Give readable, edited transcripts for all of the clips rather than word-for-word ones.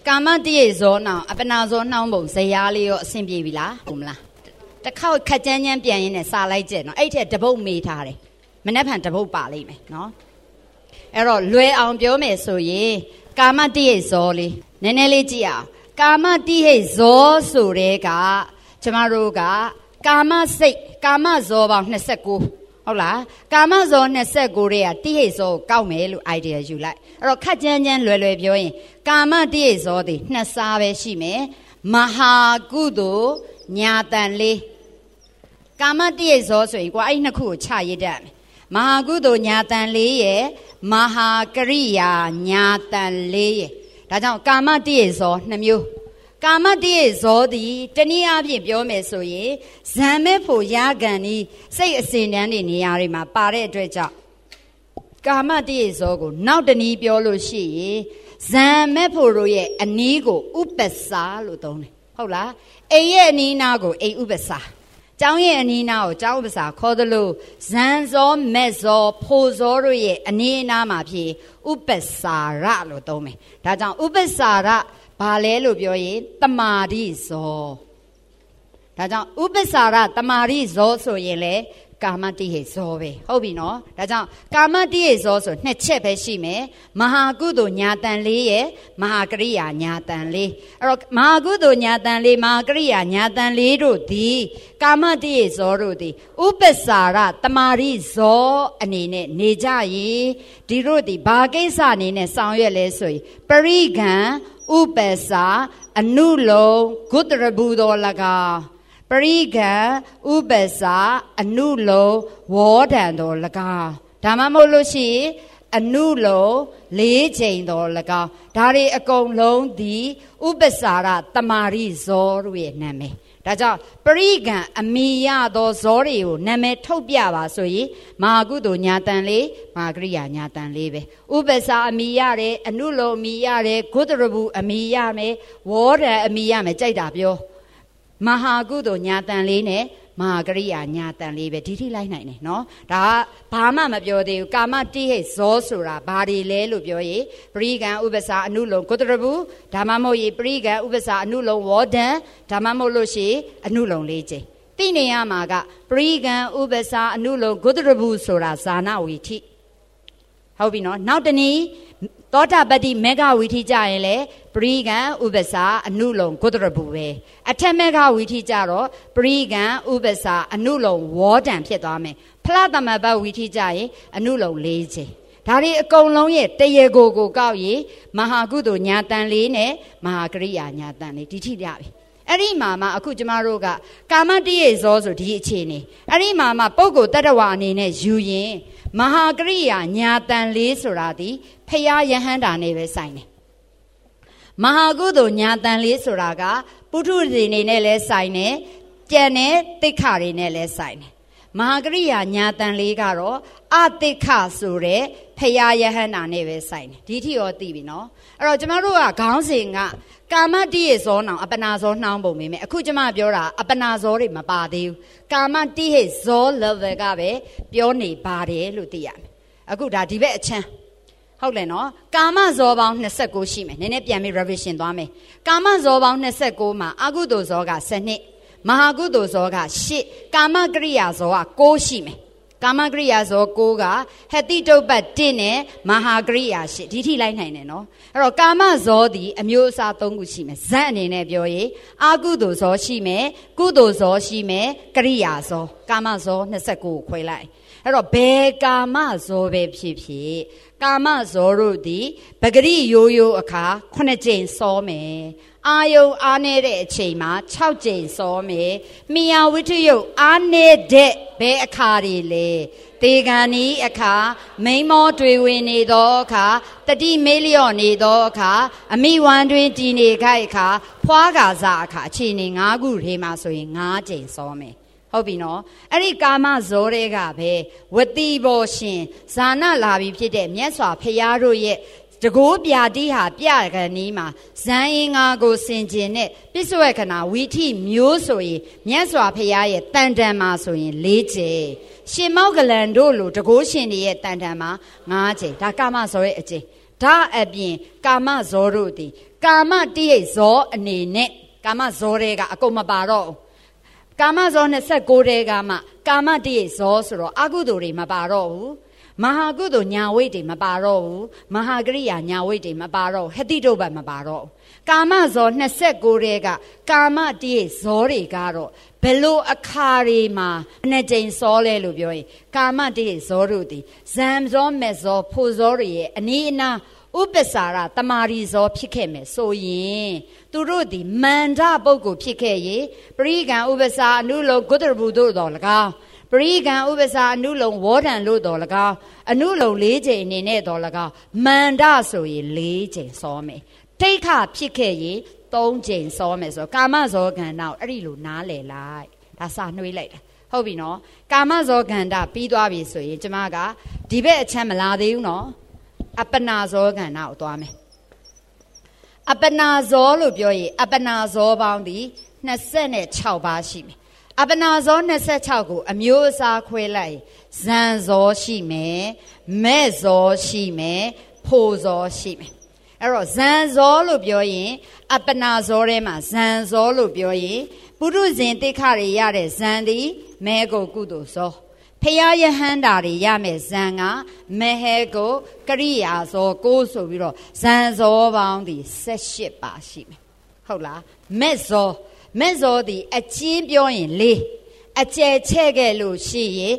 ကာမတည့်ဇောနောင်အပနာဇောနှောင်းပုံဇရာလေးရောအဆင်ပြေပြီလားဟုတ်မလားတစ်ခေါက်ခက်ကြမ်းကြမ်းပြန်ရင်းနဲ့စာလိုက်ကြနော်အဲ့ထက်တပုတ်မေးထားတယ်မနေ့ဖန်တပုတ်ပါလိမ့်မယ်နော်အဲ့တော့လွယ်အောင်ပြောမယ်ဆိုရင်ကာမတည့်ဇောလေးနည်းနည်းလေးကြည့်အောင်ကာမတည့်ဇောဆိုတဲ့ကကျမတို့ကကာမစိတ်ကာမဇောပေါင်း29ဟုတ်လားကာမဇော29တဲ့ကတိဟိဇောကိုကောက်မယ်လို့ idea ယူလိုက်အဲ့တော့ခက်ကြမ်းကြမ်းလွယ်လွယ်ပြောရင်ကာမတိဟိဇောတွေနှစ်စားပဲရှိမယ်မဟာကုသိုလ်ညာတန်လေးကာမတိဟိဇောဆိုရင်ကိုအဲ့နှစ်ခုကိုခြရရတတ်မယ်မဟာကုသိုလ်ညာတန်လေးရဲ့မဟာကရိယာညာတန်လေးရဲ့ဒါကြောင့်ကာမတိဟိဇော2မျိုးကာမတည့်ဇောသည်တနည်းအားဖြင့်ပြောမယ်ဆိုရင်ဇံမဲ့ဖို့ရကန်ဤစိတ်အစဉ်တန်းတွေနေရာတွေမှာပါတဲ့အတွက်ကြောင့်ကာမတည့်ဇောကိုနောက်တနည်းပြောလို့ရှိရင်ဇံမဲ့ဖို့တို့ရဲ့အနီးကိုဥပ္ပစာလို့သုံးတယ်ဟုတ်လားအိမ်ရဲ့အနီးနားကိုအိမ်ဥပ္ပစာကျောင်းရဲ့အနီးနားကိုကျောင်းဥပ္ပစာခေါ်သလိုဇံဇောမဲ့ဇောဖို့ဇောတို့ရဲ့အနီးအနားမှာဖြစ်ဥပ္ပစာရလို့သုံးမယ်ဒါကြောင့်ဥပ္ပစာရဘာလဲလို့ပြောရင်တမာရိဇောဒါကြောင့်ဥပ္ပစာရတမာရိဇောဆိုရင်လေကာမတိဟိဇောပဲဟုတ်ပြီနော်ဒါကြောင့်ကာမတိဟိဇောဆိုနှစ်ချက်ပဲရှိမယ်မဟာကုသိုလ်ညာတန်လေးရဲ့မဟာကရိယာညာတန်လေးအဲ့တော့မဟာကုသိုလ်ညာတန်လေးမဟာကရိယာညာတန်လေးတို့သည်ကာမတိဟိဇောတို့သည်ဥပ္ပစာရတမာရိဇောအနေနဲ့နေကြရင်ဒီတို့သည်ဘာကိစ္စအနေနဲ့ဆောင်ရွက်လဲဆိုရင်ပရိကံဥပ္ပစာအနုလုံဂုတရဘူတော်၎င်းပရိကံဥပ္ပစာအနုလုံဝေါဒံတော်၎င်းဒါမှမဟုတ်လို့ရှိရင်အနုလုံ4ချိန်တော်၎င်းဒါတွေအကုန်လုံးဒီဥပ္ပစာရတမာရိဇောတို့ရဲ့နာမည်ဒါကြောင့်ပရိကံအမိယသောဇောတွေကိုနာမည်ထုတ်ပြပါဆိုရင်မဟာကုသိုလ်ညာတန်လေးမဟာကရိယာညာတန်လေးပဲဥပ္ပစာအမိရတယ်အနုလုံအမိရတယ်ဂုတရဘူအမိရမယ်ဝေါဒံအမိရမယ်ကြိုက်တာပြောမဟာကုသိုလ်ညာတန်လေးနဲ့မဟာကရိယာညာတန်လေးပဲဒီထိလိုက်နိုင်တယ်နော်ဒါကဘာမှမပြောသေးဘူးကာမတိဟိဇောဆိုတာဘာတွေလဲလို့ပြောရင်ပရိကံဥပ္ပစာအနုလုံဂုတရဘူဒါမှမဟုတ်ရင်ပရိကံဥပ္ပစာအနုလုံဝေါဒံဒါမှမဟုတ်လို့ရှိရင်အနုလုံ4ချိန်သိနေရမှာကပရိကံဥပ္ပစာအနုလုံဂုတရဘူဆိုတာဇာနာဝီထိဟုတ်ပြီနော်နောက်တနည်းသောတာပတ္တိမေဃဝီထိကြရင်လေပရိကံဥပ္ပစာအနုလုံဂုတရဘူပဲအထက်မေဃဝီထိကြတော့ပရိကံဥပ္ပစာအနုလုံဝေါဒံဖြစ်သွားမယ်ဖလားသမဘဝီထိကြရင်အနုလုံ4ချိန်ဒါတွေအကုန်လုံးရဲ့တရေကိုကောက်ရင်မဟာကုသိုလ်ညာတန်လေးနဲ့မဟာကရိယာညာတန်လေးဒီထိရပြီအဲ့ဒီမှာမှအခုကျမတို့ကကာမတိဟိဇောဆိုဒီအခြေအနေအဲ့ဒီမှာမှပုဂ္ဂိုလ်တတ္တဝါအနေနဲ့ယူရင်မဟာကရိယာညာတန်လေးဆိုတာဒီဖရာယဟန္တာနဲ့ပဲဆိုင်တယ်မဟာကုသိုလ်ညာတန်လေးဆိုတာကပုထုဇဉ်တွေနဲ့လည်းဆိုင်တယ်ကြံတဲ့တိခတွေနဲ့လည်းဆိုင်တယ်မဟာကရိယာညာတန်လေးကတော့အတိခဆိုတဲ့ဖရာယဟန္တာနဲ့ပဲဆိုင်တယ်ဒီထိရောသိပြီနော်အဲ့တော့ကျမတို့ကခေါင်းစဉ်ကကာမတိဟိဇောနောင်အပနာဇောနှောင်းပုံပဲအခုကျမပြောတာအပနာဇောတွေမပါသေးဘူးကာမတိဟိဇော level ကပဲပြောနေပါတယ်လို့သိရမယ်အခုဒါဒီဘက်အချမ်းဟုတ်တယ်နော်ကာမဇောပေါင်း29ရှိမယ်နည်းနည်းပြန်ပြီး revision သွားမယ်ကာမဇောပေါင်း29မှာအကုသိုလ်ဇောက12မဟာကုသိုလ်ဇောက8ကာမကရိယာဇောက9ရှိမယ်ကာမကရိယာဇော9ကဟတိတုပ္ပ1နဲ့မဟာကရိယာ8ဒီထိလိုက်နိုင်တယ်နော်အဲ့တော့ကာမဇောဒီအမျိုးအစား3ခုရှိမယ်ဇတ်အနေနဲ့ပြောရင်အကုသိုလ်ဇောရှိမယ်ကုသိုလ်ဇောရှိမယ်ကရိယာဇောကာမဇော29ကိုခွဲလိုက်အဲ့တော့ဘယ်ကာမဇောပဲဖြစ်ဖြစ်ကာမဇောတို့သည်ပဂရိရိုးရိုးအခါ9ကြိမ်စောမယ်အာယုံအားနေတဲ့အချိန်မှာ6ကြိမ်စောမယ်မိယာဝိတ္တယုတ်အားနေတဲ့ဘယ်အခါတွေလဲတေဂန်ဤအခါမိန်မောတွေဝင်နေသောအခါတတိမေလျော့နေသောအခါအမိဝမ်းတွင်တည်နေခိုက်အခါဖွားကာစအခါအချိန်နေ9ခုထဲမှာဆိုရင်9ကြိမ်စောမယ်ဟုတ်ပြီနော်အဲ့ဒီကာမဇောတွေကပဲဝတိဘောရှင်ဇာနာလာပြီဖြစ်တဲ့မြတ်စွာဘုရားတို့ရဲ့တကိုးပြာတိဟာပြကနီးမှာဇန်အင်္ဂါကိုဆင်ကျင်တဲ့ပစ္စုဝေခဏဝီထိမျိုးဆိုရင်မြတ်စွာဘုရားရဲ့တန်တန်မှာဆိုရင်4ကြိမ်ရှင်မောက္ကလန်တို့လိုတကိုးရှင်တွေရဲ့တန်တန်မှာ9ကြိမ်ဒါကာမဇောရဲ့အကျင့်ဒါအပြင်ကာမဇောတို့သည်ကာမတိရိဇောအနေနဲ့ကာမဇောတွေကအကုန်မပါတော့ကာမဇော29တဲကမှကာမတိရိဇောဆိုတော့အကုသိုလ်တွေမပါတော့ဘူးမဟာကုသိုလ်ညာဝိတ္တွေမပါတော့ဘူးမဟာကရိယာညာဝိတ္တွေမပါတော့ဟတိတုပ္ပမပါတော့ကာမဇော29တဲကကာမတိရိဇောတွေကတော့ဘယ်လိုအခါတွေမှာနှစ်ကြိမ်စောလဲလို့ပြောရင်ကာမတိရိဇောတို့သည်ဇံဇောမေဇောဖို့ဇောတွေရဲ့အနီးအနားဥပ္ပစာရတမာရီဇောဖြစ်ခဲ့မယ်ဆိုရင်သူတို့သည်မန္တပုဂ္ဂိုလ်ဖြစ်ခဲ့ရင်ပရိကံဥပ္ပစာအနုလုံဂုတ္တရဘူးတို့တော်၎င်းပရိကံဥပ္ပစာအနုလုံဝေါဒံလို့တော်၎င်းအနုလုံ၄ချိန်အနေနဲ့တော်၎င်းမန္တဆိုရင်၄ချိန်စောမယ်တိဋ္ဌဖြစ်ခဲ့ရင်၃ချိန်စောမယ်ဆိုကာမဇောကန္တအဲ့ဒီလိုနားလည်လိုက်ဒါစာနှွေးလိုက်တာဟုတ်ပြီနော်ကာမဇောကန္တပြီးသွားပြီဆိုရင်ကျမကဒီဘက်အချမ်းမလာသေးဘူးနော်အပနာဇောကန္တကိုသွားမယ်အပနာဇောလို့ပြောရင်အပနာဇောပေါင်းသည်26ပါးရှိမယ်အပနာဇော26ကိုအမျိုးအစားခွဲလိုက်ဇံဇောရှိမယ်မဲ့ဇောရှိမယ်ဖို့ဇောရှိမယ်အဲ့တော့ဇံဇောလို့ပြောရင်အပနာဇောထဲမှာဇံဇောလို့ပြောရင်ပုရုဇဉ်တိခတွေရတဲ့ဇံသည်မဲကိုကုသိုလ်ဇောဖယားယဟန္တာတွေရမယ်ဇံကမဟေကိုကရိယာဇောကိုဆိုပြီးတော့ဇံဇောပေါင်းသည်18ပါရှိမယ်ဟုတ်လားမဲ့ဇောသည်အချင်းပြောရင်4အကျယ်ချဲ့ခဲ့လို့ရှိရင်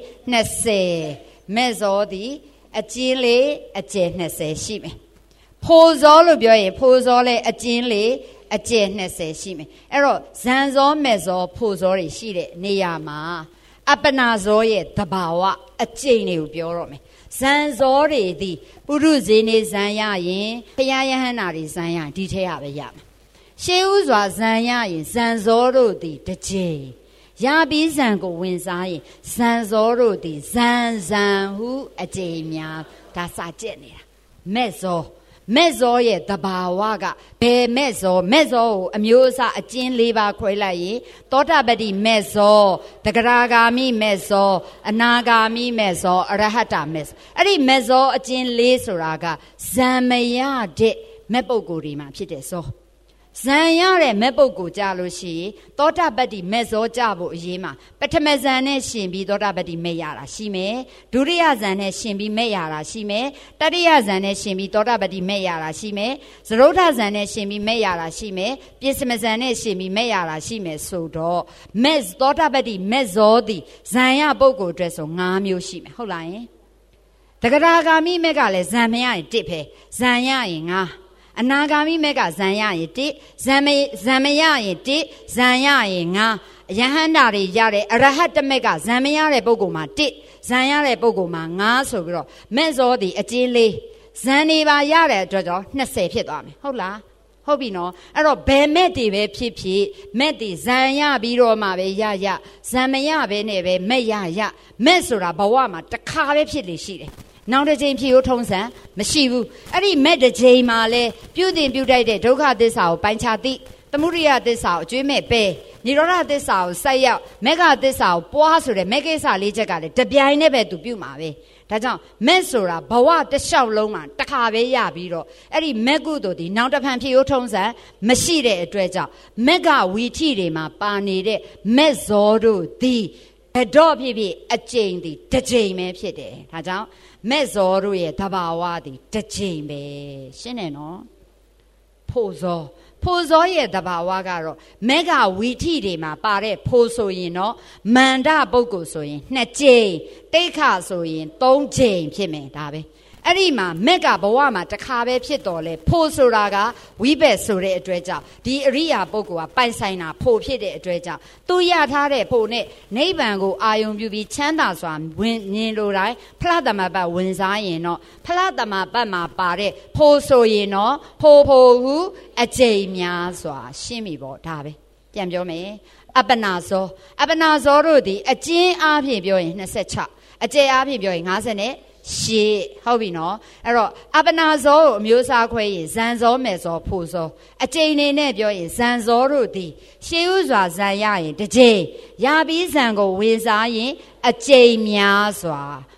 20မဲ့ဇောသည်အချင်း4အကျယ်20ရှိမယ်ဖိုဇောလို့ပြောရင်ဖိုဇောလည်းအချင်း4အကျယ်20ရှိမယ်အဲ့တော့ဇံဇောမဲ့ဇောဖိုဇောတွေရှိတဲ့နေရာမှာအပနာဇောရဲ့တဘာဝအကျိန်တွေကိုပြောတော့မယ်ဇံဇောတွေသည်ပုရုဇေနေဇံရရင်ဘုရားယဟန္တာတွေဇံရရင်ဒီထဲရပဲရမယ်ရှေးဥစွာဇံရရင်ဇံဇောတို့သည်တစ်ကြိမ်ရပြီးဇံကိုဝင်စားရင်ဇံဇောတို့သည်ဇံဟုအကျိန်များဒါစာကျက်နေတာမဲ့ဇောရဲ့တဘာဝကဘယ်မဲ့ဇောကိုအမျိုးအစားအကျဉ်း၄ပါးခွဲလိုက်ရင်သောတာပတိမဲ့ဇောတဂရဂါမိမဲ့ဇောအနာဂါမိမဲ့ဇောအရဟတမဲ့ဇောအဲ့ဒီမဲ့ဇောအကျဉ်း၄ဆိုတာကဇံမရတဲ့မဲ့ပုဂ္ဂိုလ်တွေမှာဖြစ်တဲ့ဇောဇံရတဲ့မဲ့ပုဂ္ဂိုလ်ကြလို့ရှိရင်သောတာပတိမဲ့ဇောကြဖို့အရေးမှာပထမဇံနဲ့ရှင်ပြီးသောတာပတိမဲ့ရတာရှိမယ်ဒုတိယဇံနဲ့ရှင်ပြီးမဲ့ရတာရှိမယ်တတိယဇံနဲ့ရှင်ပြီးသောတာပတိမဲ့ရတာရှိမယ်သရုတ်ထဇံနဲ့ရှင်ပြီးမဲ့ရတာရှိမယ်ပြစ္စမဇံနဲ့ရှင်ပြီးမဲ့ရတာရှိမယ်ဆိုတော့မဲ့သောတာပတိမဲ့ဇောသည်ဇံရပုဂ္ဂိုလ်အတွက်ဆို5မျိုးရှိမယ်ဟုတ်လားယင်တဂရဂါမိမဲ့ကလည်းဇံမရရင်1ပဲဇံရရင်5အနာဂါမိမဲ့ကဇံရရင်1ဇံမရရင်1ဇံရရင်5ယဟန္တာတွေရတဲ့အရဟတမဲ့ကဇံမရတဲ့ပုဂ္ဂိုလ်မှာ1ဇံရတဲ့ပုဂ္ဂိုလ်မှာ5ဆိုပြီးတော့မဲ့ဇောသည်အကျဉ်း4ဇံနေပါရတဲ့အတွက်ကြောင့်20ဖြစ်သွားမယ်ဟုတ်လားဟုတ်ပြီနော်အဲ့တော့ဘယ်မဲ့တွေပဲဖြစ်မဲ့တွေဇံရပြီးတော့မှပဲရဇံမရပဲနဲ့ပဲမဲ့ရမဲ့ဆိုတာဘဝမှာတစ်ခါပဲဖြစ်လေရှိတယ်နောက်တစ်ချိန်ဖြစ်ရိုးထုံးစံမရှိဘူးအဲ့ဒီမဲ့တစ်ချိန်မှာလဲပြုတင်ပြုတိုက်တဲ့ဒုက္ခသစ္စာကိုပိုင်းခြားသိသမုဒိယသစ္စာကိုအကျွေးမဲ့ပဲនិရောဓသစ္စာကိုစိုက်ရောက်မေဃသစ္စာကိုပွားဆိုတဲ့မေကိစ္စ၄ချက်ကလည်းတပြိုင်နဲ့ပဲသူပြုမှာပဲဒါကြောင့်မဲ့ဆိုတာဘဝတစ်လျှောက်လုံးမှာတစ်ခါပဲရပြီးတော့အဲ့ဒီမဲ့ကုသိုလ်ဒီနောက်တစ်ဖန်ဖြစ်ရိုးထုံးစံမရှိတဲ့အတွက်ကြောင့်မေဃဝီထိတွေမှာပါနေတဲ့မဲ့ဇောတို့သည်ဘတော့ဖြစ်အကျိန်သည်တစ်ကြိမ်ပဲဖြစ်တယ်ဒါကြောင့်မဲ့ဇောတို့ရဲ့တဘာဝသည်တစ်ကြိမ်ပဲရှင်းတယ်နော်ဖို့ဇောရဲ့တဘာဝကတော့မေဃဝီထိတွေမှာပါတဲ့ဖို့ဆိုရင်တော့မန္တပုဂ္ဂိုလ်ဆိုရင်2ကြိမ်တိဋ္ဌဆိုရင်3ကြိမ်ဖြစ်မယ်ဒါပဲအဲ့ဒီမှာမက်ကဘဝမှာတစ်ခါပဲဖြစ်တော်လဲဖို့ဆိုတာကဝိဘက်ဆိုတဲ့အတွက်ကြောင့်ဒီအရိယာပုဂ္ဂိုလ်ကပိုင်ဆိုင်တာဖို့ဖြစ်တဲ့အတွက်ကြောင့်သူရထားတဲ့ဖို့နဲ့နိဗ္ဗာန်ကိုအာယုံပြုပြီးချမ်းသာစွာဝင်မြင်လိုတိုင်းဖလားသမပတ်ဝင်စားရင်တော့ဖလားသမပတ်မှာပါတဲ့ဖို့ဆိုရင်တော့ဖို့ဟုအကျိန်များစွာရှင်းပြီပေါ့ဒါပဲပြန်ပြောမယ်အပနာဇောတို့ဒီအကျဉ်းအားဖြင့်ပြောရင်26အကျယ်အားဖြင့်ပြောရင်50နဲ့ရှေ့ဟုတ်ပြီနော်အဲ့တော့အပနာဇောကိုအမျိုးအစားခွဲရင်ဇံဇောမဲ့ဇောဖို့ဇောအကျိန်နေနဲ့ပြောရင်ဇံဇောတို့သည်ရှေးဥစွာဇံရရင်တစ်ကြိမ်ရပြီးဇံကိုဝေစားရင်အကျိန်များစွာ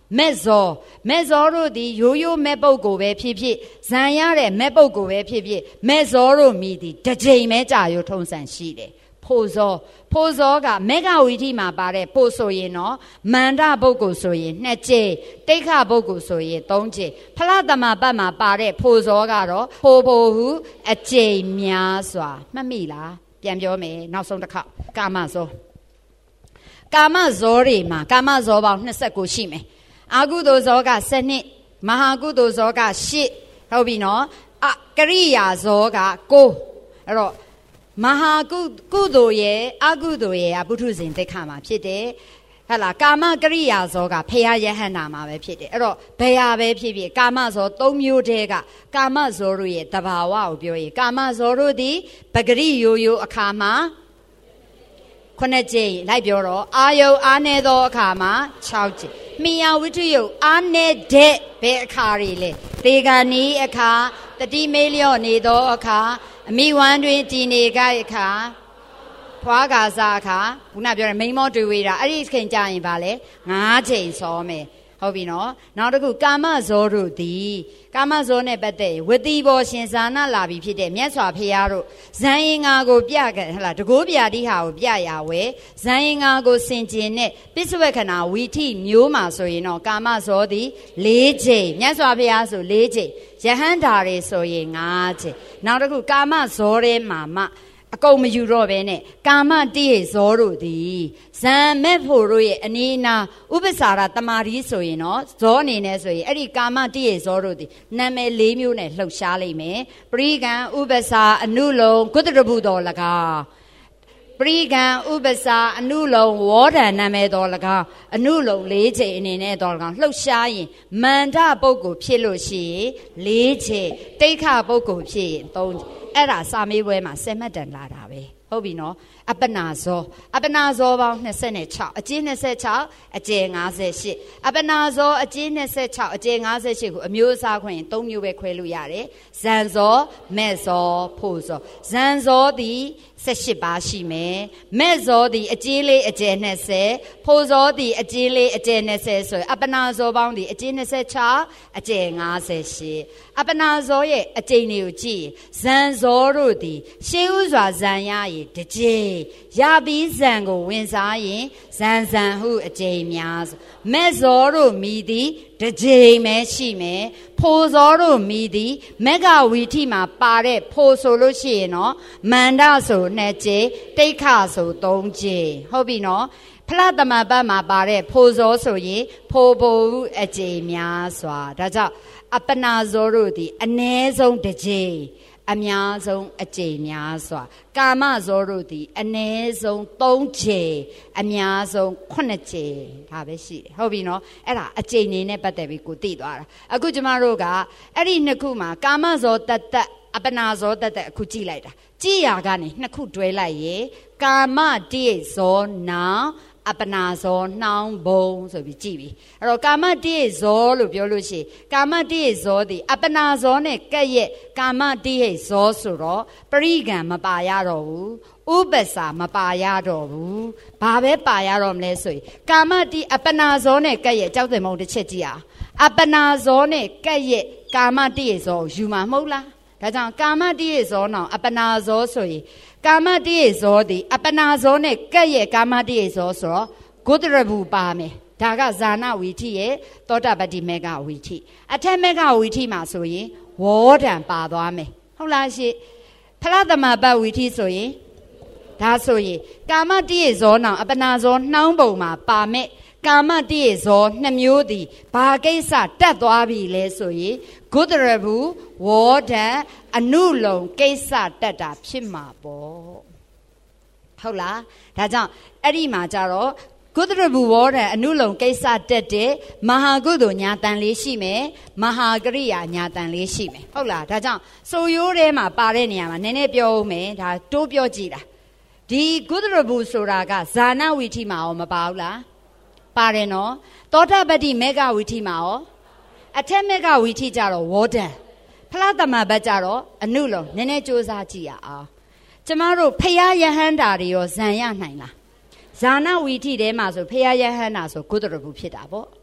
မဲ့ဇောတို့သည်ရိုးရိုးမဲ့ပုတ်ကိုပဲဖြစ်ဖြစ်ဇံရတဲ့မဲ့ပုတ်ကိုပဲဖြစ်ဖြစ်မဲ့ဇောတို့မိသည်တစ်ကြိမ်ပဲကြာရိုးထုံးစံရှိတယ်ဖို့ဇောကမေဃဝီထိမှာပါတဲ့ဖို့ဆိုရင်တော့မန္တပုဂ္ဂိုလ်ဆိုရင်2ကြိမ်တိဋ္ဌပုဂ္ဂိုလ်ဆိုရင်3ကြိမ်ဖလားသမပတ်မှာပါတဲ့ဖို့ဇောကတော့ဖို့ဟုအကြိမ်များစွာမှတ်မိလားပြန်ပြောမယ်နောက်ဆုံးတစ်ခေါက်ကာမဇောတွေမှာကာမဇောပေါင်း29ရှိမယ်အာကုသိုလ်ဇောက7မဟာကုသိုလ်ဇောက8ဟုတ်ပြီနော်ကရိယာဇောက9အဲ့တော့မဟာကုသိုလ်ရဲ့အကုသိုလ်ရဲ့ပုထုဇဉ်သိက္ခာမှာဖြစ်တယ်ဟဲ့လားကာမကရိယာဇောကဖရာယဟန္တာမှာပဲဖြစ်တယ်အဲ့တော့ဘယ်ဟာပဲဖြစ်ဖြစ်ကာမဇော3မျိုးတည်းကကာမဇောတို့ရဲ့တဘာဝကိုပြောရင်ကာမဇောတို့သည်ပဂရိရိုးအခါမှာ9ကြိမ်လိုက်ပြောတော့အာယုအားနေသောအခါမှာ6ကြိမ်မိယာဝိထုယုအားနေတဲ့ဘယ်အခါတွေလဲသေဂာနီအခါတတိမေလျော့နေသောအခါအမိဝမ်းတွင်တည်နေကြအခါဖွာကာစာအခါခုနပြောတဲ့မိန်မောတွေ့ဝေးတာအဲ့ဒီခင်ကြရင်ဗာလဲ9ချိန်စောမယ်ဟုတ်ပြီနော်နောက်တစ်ခုကာမဇောတို့သည်ကာမဇောနဲ့ပတ်သက်ဝတိဘောရှင်ဇာနာလာပြီဖြစ်တဲ့မြတ်စွာဘုရားတို့ဇန်ရင်ငါကိုပြခဲ့ဟလားတကိုးပြတိဟာကိုပြရဝဲဇန်ရင်ငါကိုစင်ကျင်နဲ့ပစ္စုဝေခဏဝီထိမျိုးမှာဆိုရင်တော့ကာမဇောသည်4ချိန်မြတ်စွာဘုရားဆို4ချိန်ယဟန္တာတွေဆိုရင်5ချိန်နောက်တစ်ခုကာမဇောထဲမှာအကုန်မယူတော့ပဲနဲ့ကာမတိဟိဇောတို့သည်ဇံမဲ့ဖို့တို့ရဲ့အနီးနာဥပ္ပစာရတမာရီဆိုရင်တော့ဇောအနေနဲ့ဆိုရင်အဲ့ဒီကာမတိဟိဇောတို့သည်နာမည်4မျိုးနဲ့လှုပ်ရှားလိမ့်မယ်ပရိကံဥပ္ပစာအနုလုံကုတ္တရဘုတော်၎င်းပရိကံဥပ္ပစာအနုလုံဝေါဒံနာမည်တော်၎င်းအနုလုံ4ချိန်အနေနဲ့တော်၎င်းလှုပ်ရှားရင်မန္တပုဂ္ဂိုလ်ဖြစ်လို့ရှိရင်4ချိန်တိဋ္ဌပုဂ္ဂိုလ်ဖြစ်ရင်3ချိန်အဲ့ဒါစာမေးပွဲမှာ10မှတ်တန်လာတာပဲဟုတ်ပြီနော်အပနာဇောပေါင်း26အကျဉ်း26အကျယ်58အပနာဇောအကျဉ်း26အကျယ်58ကိုအမျိုးအစားခွင့်3မျိုးပဲခွဲလို့ရတယ်ဇန်ဇောမဲ့ဇောဖို့ဇောဇန်ဇောသည်18ပါးရှိမယ်မဲ့ဇောသည်အကျဉ်းလေးအကျယ်20ဖို့ဇောသည်အကျဉ်းလေးအကျယ်20ဆိုရင်အပနာဇောပေါင်းသည်အကျဉ်း26အကျယ်58အပနာဇောရဲ့အကျဉ်းလေးကိုကြည့်ဇန်ဇောတို့သည်ရှေးဥစွာဇန်ရရင်တစ်ကြိမ်ရပြီးဇန်ကိုဝင်စားရင်ဇန်ဟုအကျဉ်းများမဲ့ဇောတို့မိသည်တစ်ကြိမ်ပဲရှိမယ်ဖိုဇောတို့မိသည်မဂ္ဂဝီထိမှာပါတဲ့ဖိုဆိုလို့ရှိရင်တော့မန္တဆို2ကြိမ်တိဋ္ဌဆို3ကြိမ်ဟုတ်ပြီနော်ဖလားသမပတ်မှာပါတဲ့ဖိုဇောဆိုရင်ဖိုဘုအကျဉ်းများစွာဒါကြောင့်အပနာဇောတို့သည်အ ਨੇ ဆုံးတစ်ကြိမ်အများဆုံးအကျဉ်းများစွာကာမဇောတို့သည်အ ਨੇ ဆုံး3ကြိမ်အများဆုံး9ကြိမ်ဒါပဲရှိတယ်ဟုတ်ပြီနော်အဲ့ဒါအကျဉ်းနေနဲ့ပတ်သက်ပြီးကိုသိသွားတာအခုကျမတို့ကအဲ့ဒီနှစ်ခုမှာကာမဇောတတ်အပနာဇောတတ်အခုကြည့်လိုက်တာကြည့်ရကနေနှစ်ခုတွဲလိုက်ရေကာမတိဇောနာအပနာဇောနှောင်းဘုံဆိုပြီးကြည့်ပြီအဲ့တော့ကာမတိဇောလို့ပြောလို့ရှိရင်ကာမတိဇောသည်အပနာဇောနဲ့ကဲ့ရဲ့ကာမတိဇောဆိုတော့ပရိကံမပါရတော့ဘူးဥပ္ပစာမပါရတော့ဘူးဘာပဲပါရတော့မလဲဆိုရင်ကာမတိအပနာဇောနဲ့ကဲ့ရဲ့ကြောက်တယ်မဟုတ်တစ်ချက်ကြည့်အောင်အပနာဇောနဲ့ကဲ့ရဲ့ကာမတိဇောယူမှာမဟုတ်လားဒါကြောင့်ကာမတိဇောနောင်အပနာဇောဆိုရင်ကာမတိဇောသည်အပနာဇောနဲ့ကဲ့ရဲ့ကာမတိဇောဆိုတော့ဂုတရဘူးပါမယ်ဒါကဇာနာဝီထိရဲ့သောတာပတ္တိမေဃဝီထိအထက်မေဃဝီထိမှာဆိုရင်ဝေါဒံပါသွားမယ်ဟုတ်လားရှိဖလားသမပတ်ဝီထိဆိုရင်ဒါဆိုရင်ကာမတိဇောနောင်အပနာဇောနှောင်းပုံမှာပါမယ်ကာမတိဇော2မျိုးသည်ဘာကိစ္စတက်သွားပြီလဲဆိုရင်ဂုတရဘူးဝေါဒံအနုလုံကိစ္စတက်တာဖြစ်မှာပေါ့ဟုတ်လားဒါကြောင့်အဲ့ဒီမှာကြတော့ကုသရဘူဝေါဒံအနုလုံကိစ္စတက်တဲ့မဟာကုသိုလ်ညာတန်လေးရှိမယ်မဟာကရိယာညာတန်လေးရှိမယ်ဟုတ်လားဒါကြောင့်ဆိုရိုးထဲမှာပါတဲ့နေရာမှာနည်းနည်းပြောဦးမယ်ဒါတိုးပြောကြည့်တာဒီကုသရဘူဆိုတာကဇာနာဝီထိမှာရောမပါဘူးလားပါတယ်နော်သောတာပတ္တိမေဃဝီထိမှာရောအထက်မေဃဝီထိကြတော့ဝေါဒံဖလားသမဘတ်ကြတော့အနုလုံနည်းနည်းစူးစမ်းကြည့်ရအောင်ကျမတို့ဖယားယဟန္တာတွေရောဇံရနိုင်လားဇာနာဝီထိထဲမှာဆိုဖယားယဟန္တာဆိုကုသရဘူးဖြစ်တာပေါ့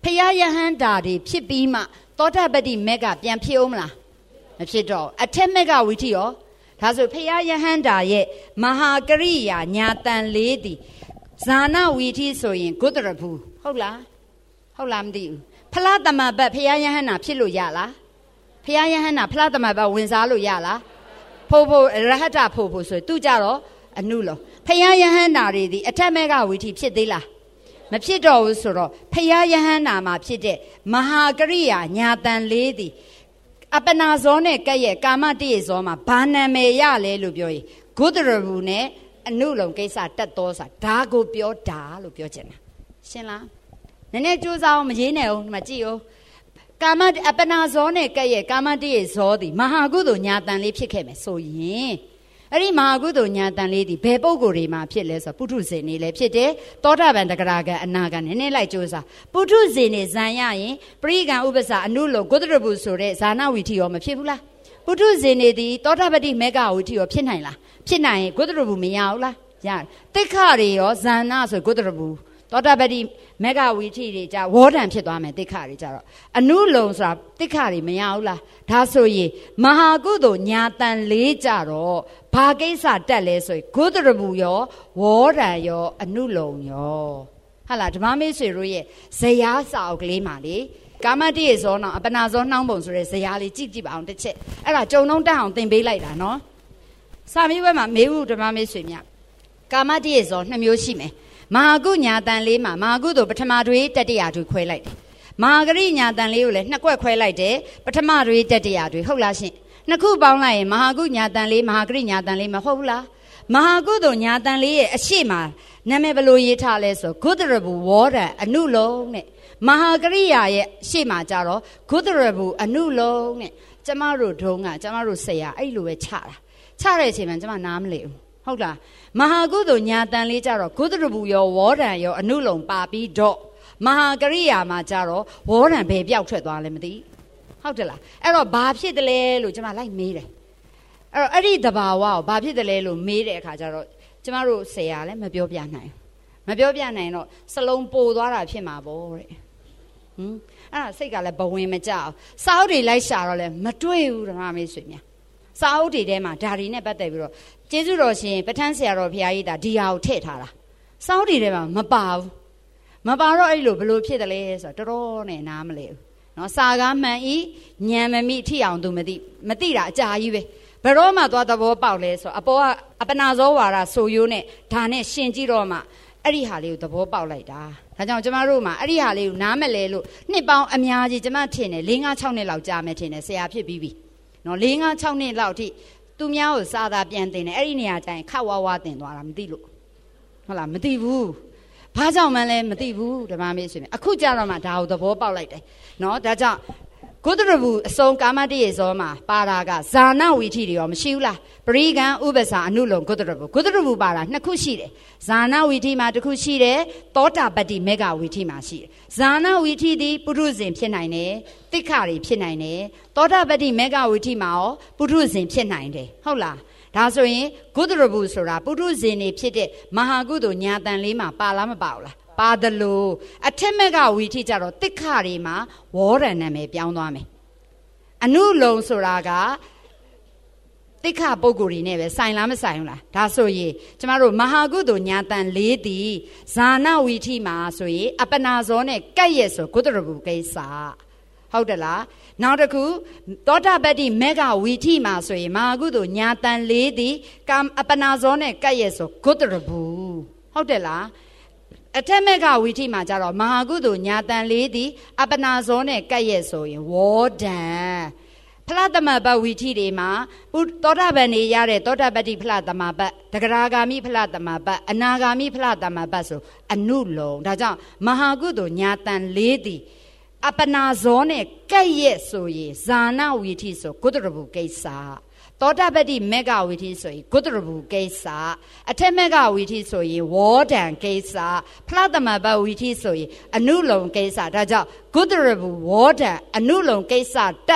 ဖယားယဟန္တာတွေဖြစ်ပြီးမှသောတာပတိမေကပြန်ဖြစ်အောင်မလားမဖြစ်တော့အထက်မေကဝိထိရောဒါဆိုဖယားယဟန္တာရဲ့မဟာကရိယာညာတန်လေးသည်ဇာနာဝိထိဆိုရင်ဂုတရဘူးဟုတ်လားမသိဘူးဖလားတမဘတ်ဖယားယဟန္တာဖြစ်လို့ရလားဖယားယဟန္တာဖလားတမဘတ်ဝင်စားလို့ရလားဖို့ရဟတဖို့ဆိုသူကြတော့အနုလောဖယားယဟန္တာတွေဒီအထက်မေကဝိထိဖြစ်သေးလားမဖြစ်တော့ဘူးဆိုတော့ဖယားယဟန္တာမှာဖြစ်တဲ့မဟာကရိယာညာတန်လေးသည်အပနာဇောနဲ့ကဲ့ရဲ့ကာမတိရဇောမှာဘာနာမည်ရလဲလို့ပြောရင်ဂုတရဘူးနဲ့အနုလုံကိစ္စတက်တော်စာဒါကိုပြောတာလို့ပြောချင်တာရှင်းလားနည်းနည်းကြိုးစားအောင်မရေးနဲ့အောင်ဒီမှာကြည့်အောင်ကာမအပနာဇောနဲ့ကဲ့ရဲ့ကာမတိရဇောသည်မဟာကုသိုလ်ညာတန်လေးဖြစ်ခဲ့မယ်ဆိုရင်အဲ့ဒီမဟာကုသိုလ်ညာတန်လေးဒီဘယ်ပုဂ္ဂိုလ်တွေမှာဖြစ်လဲဆိုပုထုဇဉ်နေလည်းဖြစ်တယ်သောတာပန်တဂရကံအနာကံနည်းနည်းလိုက်ကြိုးစားပုထုဇဉ်နေဇံရရင်ပရိကံဥပ္ပစာအနုလောဂုတရဘူးဆိုတဲ့ဇာနာဝိထိရောမဖြစ်ဘူးလားပုထုဇဉ်နေသည်သောတာပတိမေဃဝိထိရောဖြစ်နိုင်လားဖြစ်နိုင်ရင်ဂုတရဘူးမရဘူးလားရတယ်တိခတွေရောဇာနာဆိုဂုတရဘူးသောတာပတိမေဃဝိထိတွေကြဝေါဒံဖြစ်သွားမယ်တိခတွေကြတော့အနုလုံဆိုတာတိခတွေမရဘူးလားဒါဆိုရင်မဟာကုသိုလ်ညာတန်လေးကြတော့ဘာကိစ္စတက်လဲဆိုရင်ဂုတရဘူးရောဝေါဒံရောအနုလုံရောဟာလားဓမ္မမေဆွေတို့ရဲ့ဇယားစာအုပ်ကလေးမှာလေကာမတိရေဇောနောအပနာဇောနှောင်းပုံဆိုတဲ့ဇယားလေးကြည့်ပါအောင်တစ်ချက်အဲ့ဒါကြုံနှုံးတက်အောင်သင်ပေးလိုက်တာနော်စာမေးပွဲမှာမေးဘူးဓမ္မမေဆွေမြကာမတိရေဇော2မျိုးရှိမယ်မဟာကုညာတန်လေးမှာမဟာကုသိုလ်ပထမတွေတတိယတွေခွဲလိုက်တယ်မဟာကရိညာတန်လေးကိုလည်း2ကွက်ခွဲလိုက်တယ်ပထမတွေတတိယတွေဟုတ်လားရှင်နှစ်ခုပေါင်းလိုက်ရင်မဟာကုညာတန်လေးမဟာကရိညာတန်လေးမဟုတ်ဘူးလားမဟာကုသိုလ်ညာတန်လေးရဲ့အရှိမနာမည်ဘယ်လိုရေးထားလဲဆိုဂုတရဘူးဝေါဒံအနုလုံးနဲ့မဟာကရိယာရဲ့အရှိမကြတော့ဂုတရဘူးအနုလုံးနဲ့ကျမတို့ဒုံကကျမတို့ဆရာအဲ့လိုပဲချတဲ့အချိန်မှာကျမနားမလည်ဘူးဟုတ်လားမဟာကုသိုလ်ညာတန်လေးကြတော့ဂုတရဘူးရောဝေါဒံရောအနုလုံပါပြီးတော့မဟာကရိယာမှာကြတော့ဝေါဒံဘယ်ပြောက်ထွက်သွားလဲမသိဟုတ်တယ်လားအဲ့တော့ဘာဖြစ်တယ်လဲလို့ကျမလိုက်မေးတယ်အဲ့ဒီတဘာဝကိုဘာဖြစ်တယ်လဲလို့မေးတဲ့အခါကျတော့ကျမတို့ဆရာလည်းမပြောပြနိုင်တော့စလုံးပိုသွားတာဖြစ်မှာပေါ့တဲ့အဲ့ဒါစိတ်ကလည်းဘဝင်မကြောက်စာအုပ်တွေလိုက်ရှာတော့လည်းမတွေ့ဘူးဓမ္မမေဆွေများစာအုပ်တွေထဲမှာဓာရီနဲ့ပတ်သက်ပြီးတော့ကျေးဇူးတော်ရှင်ပဋ္ဌာန်းဆရာတော်ဘုရားကြီးဒါဒီဟာကိုထည့်ထားတာစာအုပ်တွေထဲမှာမပါတော့အဲ့လိုဘလို့ဖြစ်တယ်လဲဆိုတော့တော်တော်နဲ့နားမလဲဘူးနော်စာကားမှန်ဤညံမမိထိအောင်သူမသိတာအကြာကြီးပဲဘယ်တော့မှသွားသဘောပေါက်လဲဆိုအပေါ်ကအပနာဇောဝါဒဆိုရိုးနဲ့ဒါနဲ့ရှင်ကြည့်တော့မှအဲ့ဒီဟာလေးကိုသဘောပေါက်လိုက်တာဒါကြောင့်ကျမတို့မှာအဲ့ဒီဟာလေးကိုနားမလဲလို့နှစ်ပေါင်းအများကြီးကျမထင်တယ်4-5-6နှစ်လောက်ကြာမယ်ထင်တယ်ဆရာဖြစ်ပြီးပြီနော်4-5-6နှစ်လောက်ထိသူများကိုစာသာပြန်တင်တယ်အဲ့ဒီနေရာကျရင်ခဝဝတင်သွားတာမသိလို့ဟုတ်လားမသိဘူးဘာကြောင့်မှလည်းမသိဘူးဓမ္မမေးဆွေးအခုကြတော့မှဒါကိုသဘောပေါက်လိုက်တယ်နော်ဒါကြောင့်ဂုတရဘူးအစုံကာမတိရေဇောမှာပါတာကဇာနာဝိထိတွေရောမရှိဘူးလားပရိကံဥပ္ပစာအနုလုံဂုတရဘူးပါတာ2ခုရှိတယ်ဇာနာဝိထိမှာ1ခုရှိတယ်သောတာပတ္တိမေဃဝိထိမှာရှိတယ်ဇာနာဝိထိသည်ပုထုဇဉ်ဖြစ်နိုင်တယ်တိခတွေဖြစ်နိုင်တယ်သောတာပတ္တိမေဃဝိထိမှာရောပုထုဇဉ်ဖြစ်နိုင်တယ်ဟုတ်လားဒါဆိုရင်ဂုတရဘူးဆိုတာပုထုဇဉ်တွေဖြစ်တဲ့မဟာကုသိုလ်ညာတန်လေးမှာပါလားမပါဘူးလားပါတယ်လို့အထက်မေဃဝီထိကြတော့တိခတွေမှာဝေါဒံနာမည်ပြောင်းသွားမယ်အနုလုံဆိုတာကတိခပုဂ္ဂိုလ်တွေနဲ့ပဲဆိုင်လားမဆိုင်ဘူးလားဒါဆိုရင်ကျမတို့မဟာကုသိုလ်ညာတန်၄တီဇာနာဝီထိမှာဆိုရင်အပနာဇောနဲ့ကဲ့ရဲ့ဆိုဂုတရဘူးကိစ္စဟုတ်တယ်လားနောက်တစ်ခုသောတာပတ္တိမေဃဝီထိမှာဆိုရင်မဟာကုသိုလ်ညာတန်၄တီအပနာဇောနဲ့ကဲ့ရဲ့ဆိုဂုတရဘူးဟုတ်တယ်လားအထက်မေဃဝီထိမှာကြတော့မဟာကုသိုလ်ညာတန်လေးသည်အပနာဇောနဲ့ကဲ့ရဲ့ဆိုရင်ဝေါဒံဖလားသမဘဝီထိတွေမှာသောတာပန်နေရတဲ့သောတာပတ္တိဖလားသမဘတဂရာဂာမိဖလားသမဘအနာဂာမိဖလားသမဘဆိုအနုလုံဒါကြောင့်မဟာကုသိုလ်ညာတန်လေးသည်အပနာဇောနဲ့ကဲ့ရဲ့ဆိုရင်ဇာနာဝီထိဆိုဂုတရဘူးကိစ္စသောတာပတ္တိမေဃဝီထိဆိုရင်ဂုတရဘူးကိစ္စအထက်မေဃဝီထိဆိုရင်ဝေါဒံကိစ္စဖလားသမဘဝီထိဆိုရင်အနုလုံကိစ္စဒါကြောင့်ဂုတရဘူးဝေါဒံအနုလုံကိစ္စ